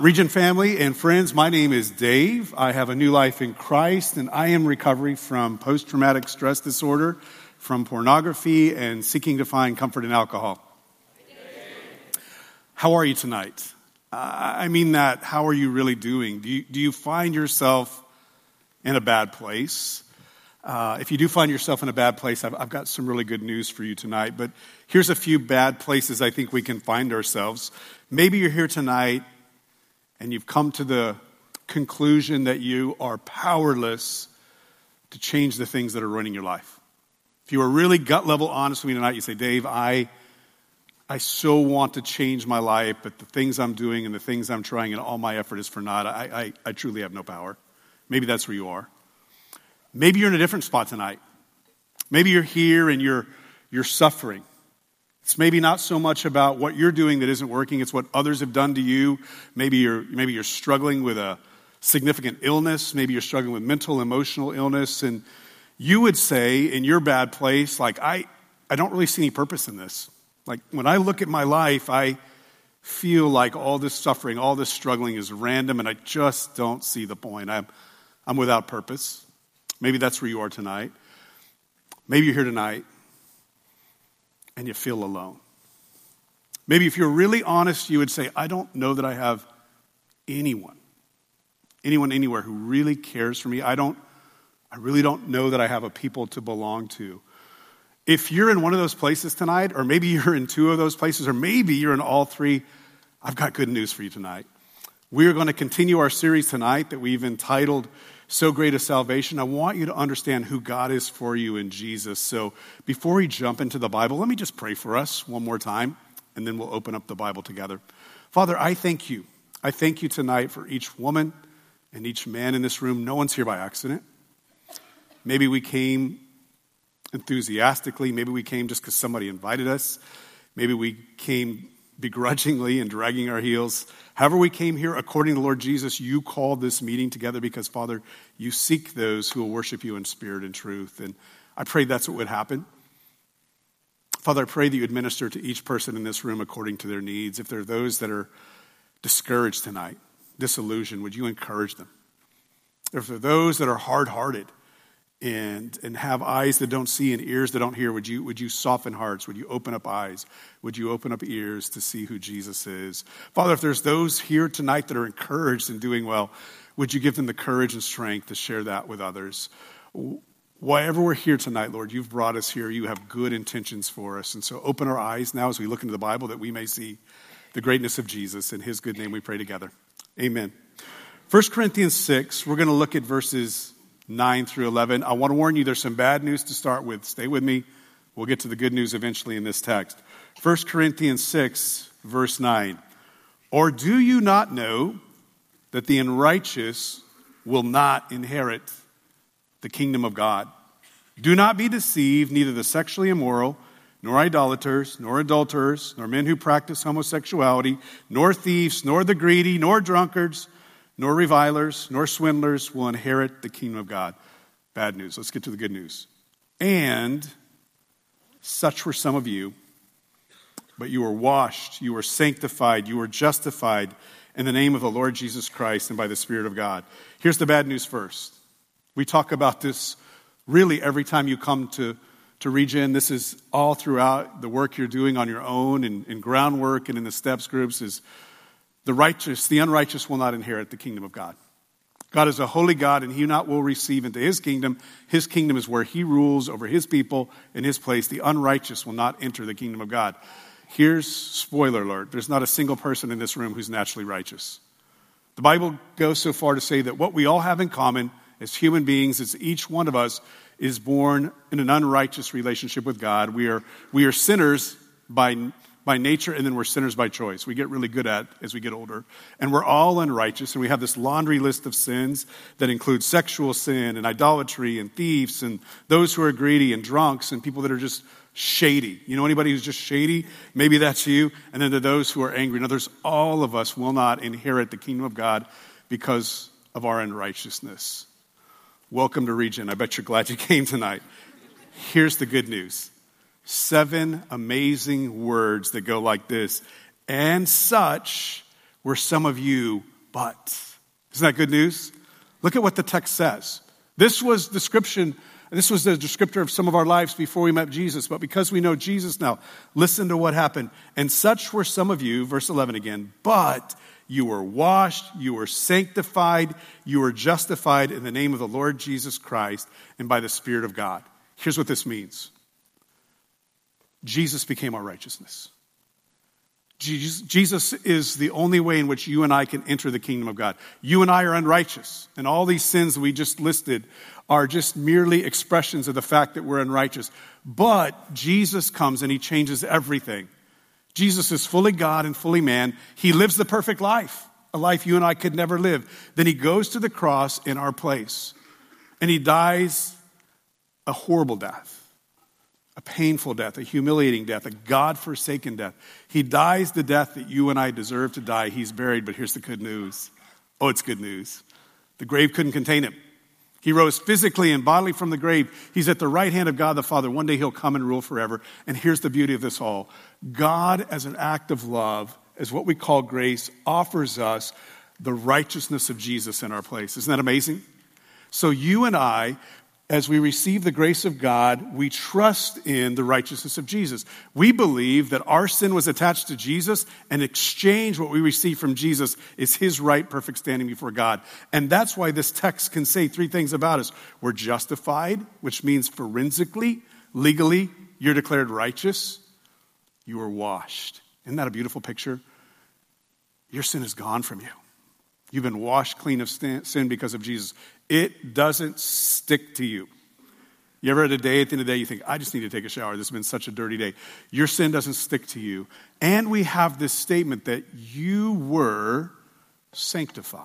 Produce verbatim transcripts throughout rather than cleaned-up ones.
Region family and friends, my name is Dave. I have a new life in Christ, and I am recovering from post-traumatic stress disorder, from pornography, and seeking to find comfort in alcohol. How are you tonight? Uh, I mean that, how are you really doing? Do you, do you find yourself in a bad place? Uh, if you do find yourself in a bad place, I've, I've got some really good news for you tonight. But here's a few bad places I think we can find ourselves. Maybe you're here tonight and you've come to the conclusion that you are powerless to change the things that are ruining your life. If you are really gut level honest with me tonight, you say, Dave, I I so want to change my life, but the things I'm doing and the things I'm trying and all my effort is for naught. I, I, I truly have no power. Maybe that's where you are. Maybe you're in a different spot tonight. Maybe you're here and you're you're suffering. It's maybe not so much about what you're doing that isn't working. It's what others have done to you. Maybe you're maybe you're struggling with a significant illness. Maybe you're struggling with mental, emotional illness. And you would say in your bad place, like, I, I don't really see any purpose in this. Like, when I look at my life, I feel like all this suffering, all this struggling is random, and I just don't see the point. I'm, I'm without purpose. Maybe that's where you are tonight. Maybe you're here tonight and you feel alone. Maybe if you're really honest, you would say, I don't know that I have anyone, anyone anywhere who really cares for me. I don't, I really don't know that I have a people to belong to. If you're in one of those places tonight, or maybe you're in two of those places, or maybe you're in all three, I've got good news for you tonight. We are going to continue our series tonight that we've entitled So Great a Salvation. I want you to understand who God is for you in Jesus. So before we jump into the Bible, let me just pray for us one more time, and then we'll open up the Bible together. Father, I thank you. I thank you tonight for each woman and each man in this room. No one's here by accident. Maybe we came enthusiastically. Maybe we came just because somebody invited us. Maybe we came begrudgingly and dragging our heels. However we came here, according to the Lord Jesus, you called this meeting together because, Father, you seek those who will worship you in spirit and truth. And I pray that's what would happen. Father, I pray that you administer to each person in this room according to their needs. If there are those that are discouraged tonight, disillusioned, would you encourage them? If there are those that are hard-hearted, And and have eyes that don't see and ears that don't hear, would you would you soften hearts? Would you open up eyes? Would you open up ears to see who Jesus is? Father, if there's those here tonight that are encouraged and doing well, would you give them the courage and strength to share that with others? Wherever we're here tonight, Lord, you've brought us here. You have good intentions for us. And so open our eyes now as we look into the Bible that we may see the greatness of Jesus. In his good name we pray together. Amen. First Corinthians six, we're going to look at verses nine through eleven. I want to warn you, there's some bad news to start with. Stay with me. We'll get to the good news eventually in this text. First Corinthians six, verse nine. Or do you not know that the unrighteous will not inherit the kingdom of God? Do not be deceived, neither the sexually immoral, nor idolaters, nor adulterers, nor men who practice homosexuality, nor thieves, nor the greedy, nor drunkards, nor revilers, nor swindlers will inherit the kingdom of God. Bad news. Let's get to the good news. And such were some of you, but you were washed, you were sanctified, you were justified in the name of the Lord Jesus Christ and by the Spirit of God. Here's the bad news first. We talk about this really every time you come to, to Regen. This is all throughout the work you're doing on your own and in groundwork and in the steps groups is The righteous, the unrighteous will not inherit the kingdom of God. God is a holy God, and he not will receive into his kingdom. His kingdom is where he rules over his people in his place. The unrighteous will not enter the kingdom of God. Here's, spoiler alert, there's not a single person in this room who's naturally righteous. The Bible goes so far to say that what we all have in common as human beings is each one of us is born in an unrighteous relationship with God. We are, we are sinners by by nature, and then we're sinners by choice. We get really good at as we get older. And we're all unrighteous, and we have this laundry list of sins that includes sexual sin and idolatry and thieves and those who are greedy and drunks and people that are just shady. You know anybody who's just shady? Maybe that's you. And then there are those who are angry. Now, there's all of us will not inherit the kingdom of God because of our unrighteousness. Welcome to Regen. I bet you're glad you came tonight. Here's the good news. Seven amazing words that go like this. And such were some of you but. Isn't that good news? Look at what the text says. This was description, this was the descriptor of some of our lives before we met Jesus, but because we know Jesus now, listen to what happened. And such were some of you, verse eleven again, but you were washed, you were sanctified, you were justified in the name of the Lord Jesus Christ and by the Spirit of God. Here's what this means. Jesus became our righteousness. Jesus is the only way in which you and I can enter the kingdom of God. You and I are unrighteous, and all these sins we just listed are just merely expressions of the fact that we're unrighteous. But Jesus comes and he changes everything. Jesus is fully God and fully man. He lives the perfect life, a life you and I could never live. Then he goes to the cross in our place, and he dies a horrible death. A painful death, a humiliating death, a God-forsaken death. He dies the death that you and I deserve to die. He's buried, but here's the good news. Oh, it's good news. The grave couldn't contain him. He rose physically and bodily from the grave. He's at the right hand of God the Father. One day he'll come and rule forever. And here's the beauty of this all. God, as an act of love, as what we call grace, offers us the righteousness of Jesus in our place. Isn't that amazing? So you and I, as we receive the grace of God, we trust in the righteousness of Jesus. We believe that our sin was attached to Jesus, and in exchange what we receive from Jesus is his right, perfect standing before God. And that's why this text can say three things about us. We're justified, which means forensically, legally, you're declared righteous. You are washed. Isn't that a beautiful picture? Your sin is gone from you. You've been washed clean of sin because of Jesus. It doesn't stick to you. You ever had a day at the end of the day you think, I just need to take a shower. This has been such a dirty day. Your sin doesn't stick to you. And we have this statement that you were sanctified.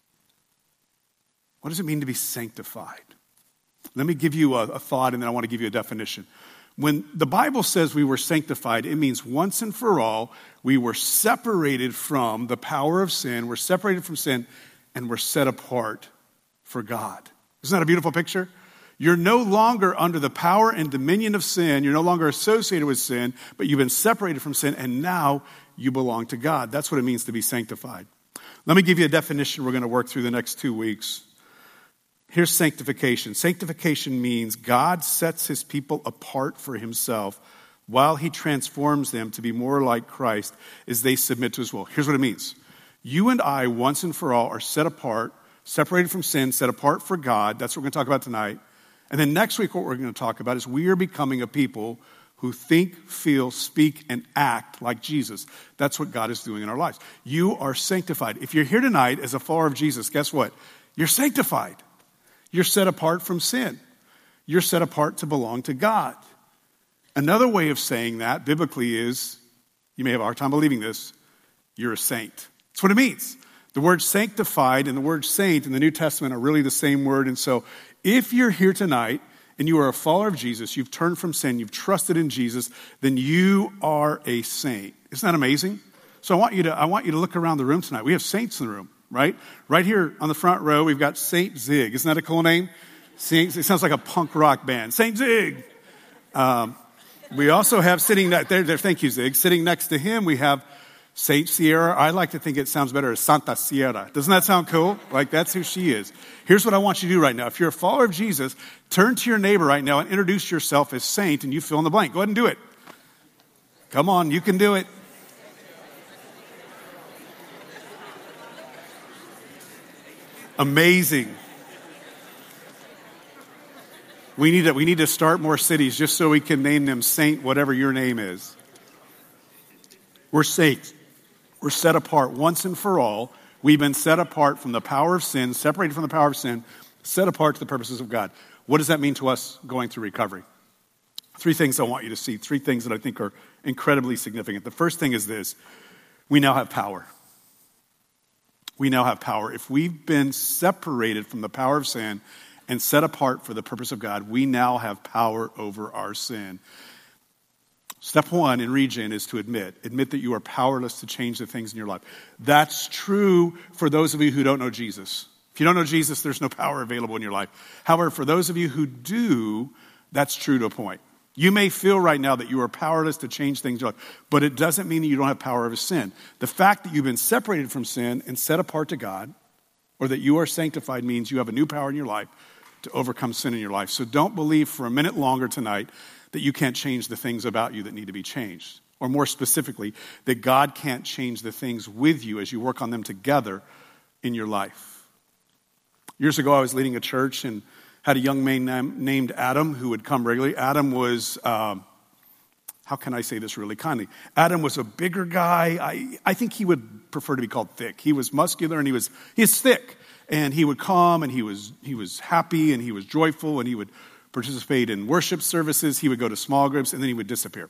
What does it mean to be sanctified? Let me give you a, a thought, and then I want to give you a definition. When the Bible says we were sanctified, it means once and for all, we were separated from the power of sin. We're separated from sin, and we're set apart for God. Isn't that a beautiful picture? You're no longer under the power and dominion of sin. You're no longer associated with sin, but you've been separated from sin, and now you belong to God. That's what it means to be sanctified. Let me give you a definition we're going to work through the next two weeks. Here's sanctification. Sanctification means God sets his people apart for himself while he transforms them to be more like Christ as they submit to his will. Here's what it means. You and I, once and for all, are set apart, separated from sin, set apart for God. That's what we're going to talk about tonight. And then next week, what we're going to talk about is we are becoming a people who think, feel, speak, and act like Jesus. That's what God is doing in our lives. You are sanctified. If you're here tonight as a follower of Jesus, guess what? You're sanctified. You're set apart from sin. You're set apart to belong to God. Another way of saying that biblically is, you may have a hard time believing this, you're a saint. That's what it means. The word sanctified and the word saint in the New Testament are really the same word. And so if you're here tonight and you are a follower of Jesus, you've turned from sin, you've trusted in Jesus, then you are a saint. Isn't that amazing? So I want you to, I want you to look around the room tonight. We have saints in the room. Right? Right here on the front row, we've got Saint Zig. Isn't that a cool name? Saint, it sounds like a punk rock band. Saint Zig. Um, we also have sitting there, there, thank you, Zig. Sitting next to him, we have Saint Sierra. I like to think it sounds better as Santa Sierra. Doesn't that sound cool? Like, that's who she is. Here's what I want you to do right now. If you're a follower of Jesus, turn to your neighbor right now and introduce yourself as Saint, and you fill in the blank. Go ahead and do it. Come on, you can do it. Amazing. We need to, we need to start more cities just so we can name them Saint, whatever your name is. We're saints. We're set apart once and for all. We've been set apart from the power of sin, separated from the power of sin, set apart to the purposes of God. What does that mean to us going through recovery? Three things I want you to see, three things that I think are incredibly significant. The first thing is this: we now have power. We now have power. If we've been separated from the power of sin and set apart for the purpose of God, we now have power over our sin. Step one in Regen is to admit. Admit that you are powerless to change the things in your life. That's true for those of you who don't know Jesus. If you don't know Jesus, there's no power available in your life. However, for those of you who do, that's true to a point. You may feel right now that you are powerless to change things, but it doesn't mean that you don't have power over sin. The fact that you've been separated from sin and set apart to God, or that you are sanctified, means you have a new power in your life to overcome sin in your life. So don't believe for a minute longer tonight that you can't change the things about you that need to be changed. Or more specifically, that God can't change the things with you as you work on them together in your life. Years ago, I was leading a church and had a young man named Adam who would come regularly. Adam was, um, how can I say this really kindly? Adam was a bigger guy. I, I think he would prefer to be called thick. He was muscular and he was he's thick. And he would come and he was he was happy and he was joyful and he would participate in worship services. He would go to small groups and then he would disappear.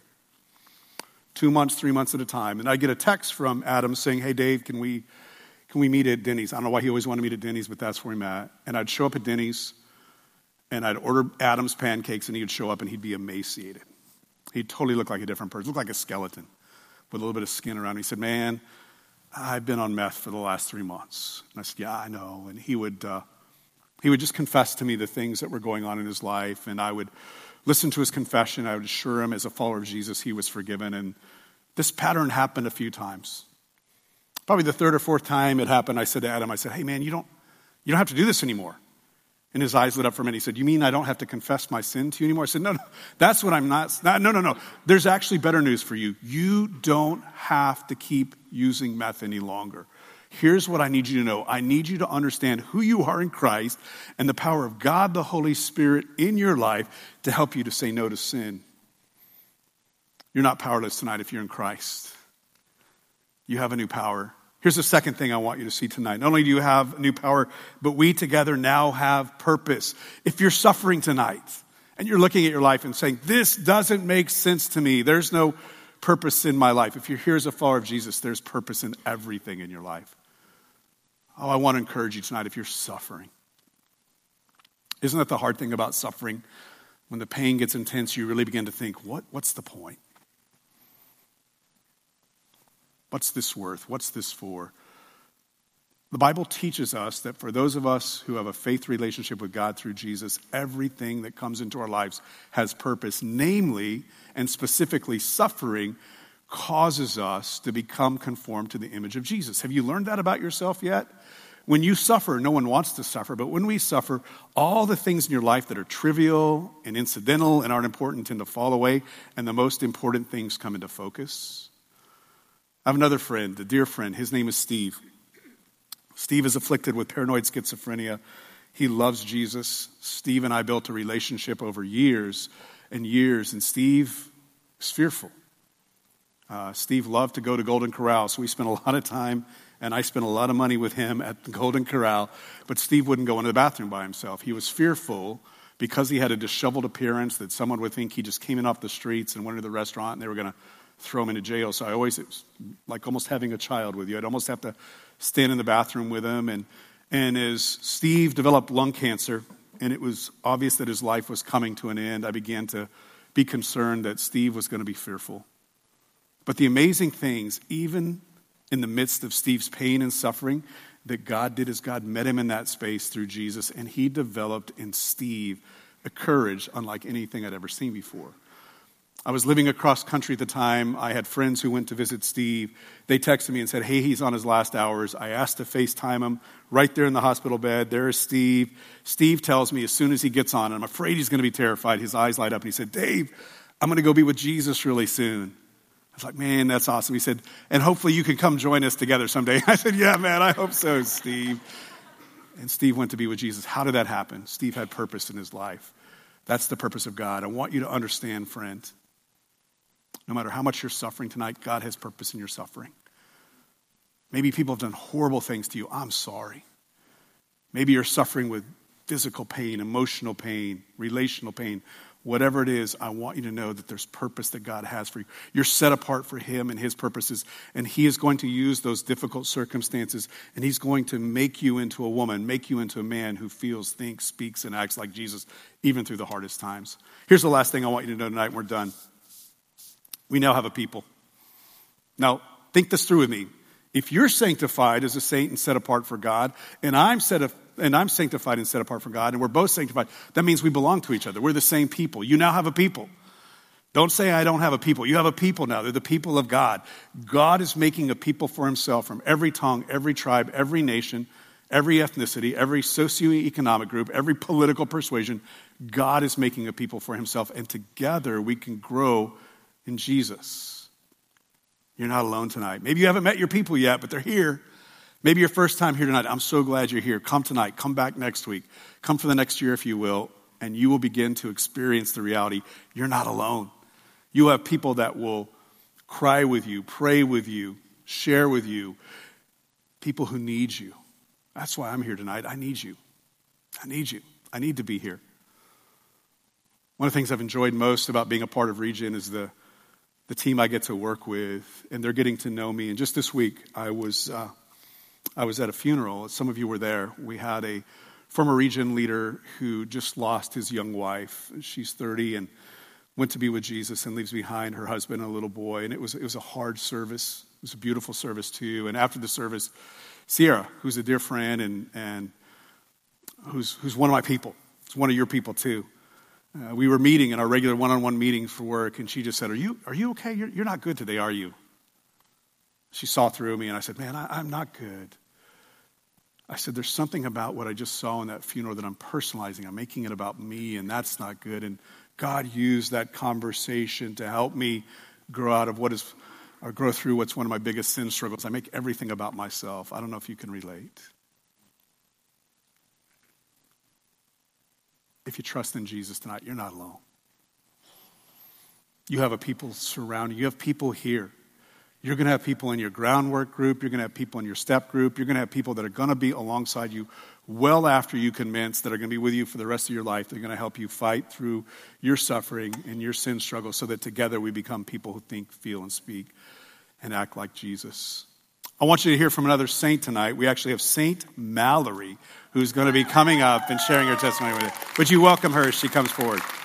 Two months, three months at a time. And I'd get a text from Adam saying, hey, Dave, can we can we meet at Denny's? I don't know why he always wanted to meet at Denny's, but that's where he met. And I'd show up at Denny's and I'd order Adam's pancakes and he would show up and he'd be emaciated. He'd totally look like a different person, look like a skeleton with a little bit of skin around him. He said, man, I've been on meth for the last three months. And I said, yeah, I know. And he would uh, he would just confess to me the things that were going on in his life. And I would listen to his confession. I would assure him as a follower of Jesus he was forgiven. And this pattern happened a few times. Probably the third or fourth time it happened, I said to Adam, I said, hey, man, you don't you don't have to do this anymore. And his eyes lit up for a minute. He said, you mean I don't have to confess my sin to you anymore? I said, no, no, that's what I'm not. No, no, no. There's actually better news for you. You don't have to keep using meth any longer. Here's what I need you to know. I need you to understand who you are in Christ and the power of God, the Holy Spirit in your life to help you to say no to sin. You're not powerless tonight if you're in Christ. You have a new power. Here's the second thing I want you to see tonight. Not only do you have new power, but we together now have purpose. If you're suffering tonight and you're looking at your life and saying, this doesn't make sense to me, there's no purpose in my life. If you're here as a follower of Jesus, there's purpose in everything in your life. Oh, I want to encourage you tonight if you're suffering. Isn't that the hard thing about suffering? When the pain gets intense, you really begin to think, what, what's the point? What's this worth? What's this for? The Bible teaches us that for those of us who have a faith relationship with God through Jesus, everything that comes into our lives has purpose. Namely, and specifically suffering, causes us to become conformed to the image of Jesus. Have you learned that about yourself yet? When you suffer, no one wants to suffer, but when we suffer, all the things in your life that are trivial and incidental and aren't important tend to fall away, and the most important things come into focus. I have another friend, a dear friend. His name is Steve. Steve is afflicted with paranoid schizophrenia. He loves Jesus. Steve and I built a relationship over years and years, and Steve is fearful. Uh, Steve loved to go to Golden Corral, so we spent a lot of time, and I spent a lot of money with him at the Golden Corral, but Steve wouldn't go into the bathroom by himself. He was fearful because he had a disheveled appearance that someone would think he just came in off the streets and went to the restaurant and they were going to throw him into jail. So I always, it was like almost having a child with you. I'd almost have to stand in the bathroom with him. And, and as Steve developed lung cancer, and it was obvious that his life was coming to an end, I began to be concerned that Steve was going to be fearful. But the amazing things, even in the midst of Steve's pain and suffering, that God did is God met him in that space through Jesus, and he developed in Steve a courage unlike anything I'd ever seen before. I was living across country at the time. I had friends who went to visit Steve. They texted me and said, hey, he's on his last hours. I asked to FaceTime him right there in the hospital bed. There is Steve. Steve tells me as soon as he gets on, and I'm afraid he's going to be terrified, his eyes light up, and he said, Dave, I'm going to go be with Jesus really soon. I was like, man, that's awesome. He said, and hopefully you can come join us together someday. I said, yeah, man, I hope so, Steve. And Steve went to be with Jesus. How did that happen? Steve had purpose in his life. That's the purpose of God. I want you to understand, friend, no matter how much you're suffering tonight, God has purpose in your suffering. Maybe people have done horrible things to you. I'm sorry. Maybe you're suffering with physical pain, emotional pain, relational pain. Whatever it is, I want you to know that there's purpose that God has for you. You're set apart for him and his purposes, and he is going to use those difficult circumstances, and he's going to make you into a woman, make you into a man who feels, thinks, speaks, and acts like Jesus, even through the hardest times. Here's the last thing I want you to know tonight, and we're done. We now have a people. Now, think this through with me. If you're sanctified as a saint and set apart for God, and I'm set up, and I'm sanctified and set apart for God, and we're both sanctified, that means we belong to each other. We're the same people. You now have a people. Don't say I don't have a people. You have a people now. They're the people of God. God is making a people for himself from every tongue, every tribe, every nation, every ethnicity, every socioeconomic group, every political persuasion. God is making a people for himself, and together we can grow in Jesus. You're not alone tonight. Maybe you haven't met your people yet, but they're here. Maybe your first time here tonight. I'm so glad you're here. Come tonight. Come back next week. Come for the next year if you will, and you will begin to experience the reality. You're not alone. You have people that will cry with you, pray with you, share with you, people who need you. That's why I'm here tonight. I need you. I need you. I need to be here. One of the things I've enjoyed most about being a part of Region is the, the team I get to work with, and they're getting to know me. And just this week, I was uh, I was at a funeral. Some of you were there. We had a former Region leader who just lost his young wife. She's thirty and went to be with Jesus and leaves behind her husband and a little boy. And it was it was a hard service. It was a beautiful service too. And after the service, Sierra, who's a dear friend and and who's who's one of my people, it's one of your people too. Uh, we were meeting in our regular one-on-one meetings for work, and she just said, "Are you are you okay? You're you're not good today, are you?" She saw through me, and I said, "Man, I, I'm not good." I said, "There's something about what I just saw in that funeral that I'm personalizing. I'm making it about me, and that's not good." And God used that conversation to help me grow out of what is, or grow through what's one of my biggest sin struggles. I make everything about myself. I don't know if you can relate. If you trust in Jesus tonight, you're not alone. You have a people surrounding you. You have people here. You're going to have people in your groundwork group. You're going to have people in your step group. You're going to have people that are going to be alongside you well after you convince, that are going to be with you for the rest of your life. They're going to help you fight through your suffering and your sin struggle so that together we become people who think, feel, and speak and act like Jesus. I want you to hear from another saint tonight. We actually have Saint Mallory, who's going to be coming up and sharing her testimony with us. Would you welcome her as she comes forward?